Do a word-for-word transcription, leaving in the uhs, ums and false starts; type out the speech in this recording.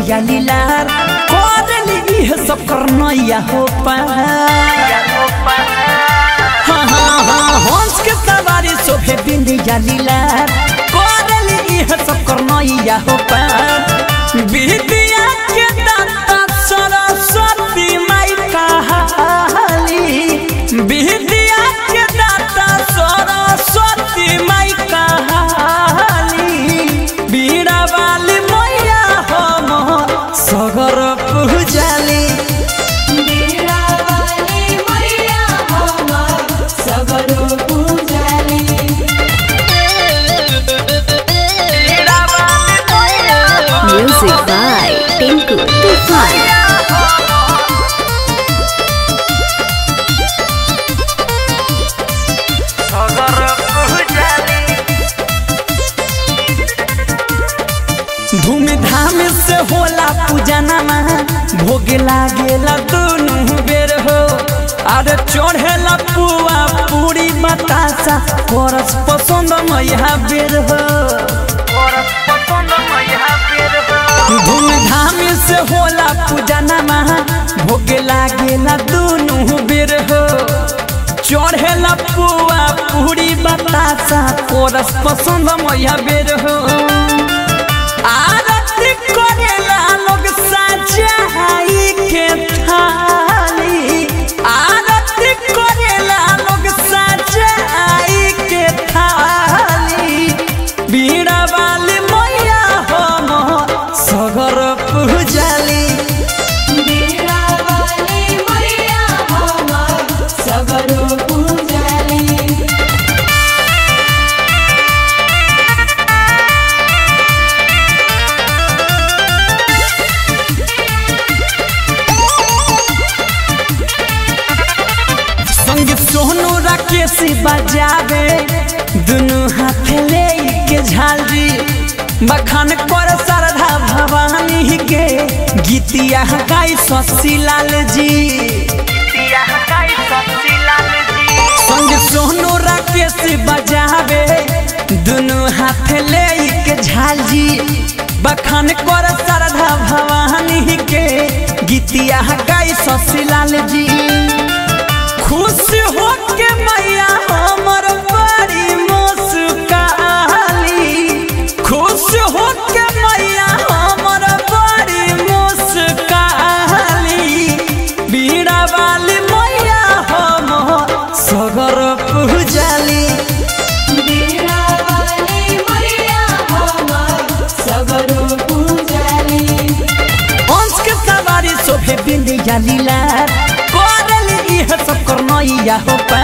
बिंदिया लीलार कोरली इह सब करनैया हो पार हाँ हाँ हाँ हंस के सवारी शोभे बिंदिया लीलार कोरली इह सब करनैया हो पार बिंदिया के दाता सरस्वती माई कहाली बिंदिया के दाता सरस्वती माई कहाली बीड़ा वाली मैया हम सगर पूजाली बीड़ा वाली मैया हम सगर पूजाली Music by Tinku Tufan. धूमधाम से होला पूजनमा भोग लागेला दोनों बेर हो अरे चढ़ेला पुआ पूरी बतासा करस पसंद मैया बेर हो धूमधाम से होला पूजनमा भोग लागेला दोनों बेर हो चढ़ेला पुआ पूरी बतासा करस पसंद मैया बेर हो आरती करेला लोग सजाई के थाली आरती करेला लोग सजाई के थाली बीड़ा वाली मैया हम सगर पूजाली बीड़ा वाली मैया हम सगर पूजाली सोनू राकेश बजावे दोनों हाथ ले के झालरी बखान कर श्रद्धा भवानी के गीतिया गाई शशि लाल जी संग सोनू राकेश बजावे दोनों हाथ ले के झालरी बखान कर श्रद्धा भवानी के गीतिया गाई शशि लाल जी खुश हो के मैया हमर बड़ी मुस्काली खुश हो के मैया हमर बड़ी मुस्काली बीड़ा वाली मैया हम सगर पूजाली बीड़ा वाली मैया हम सगर पूजाली हंस के सवारी शोभे बिंदिया लीलार सब करनैया हो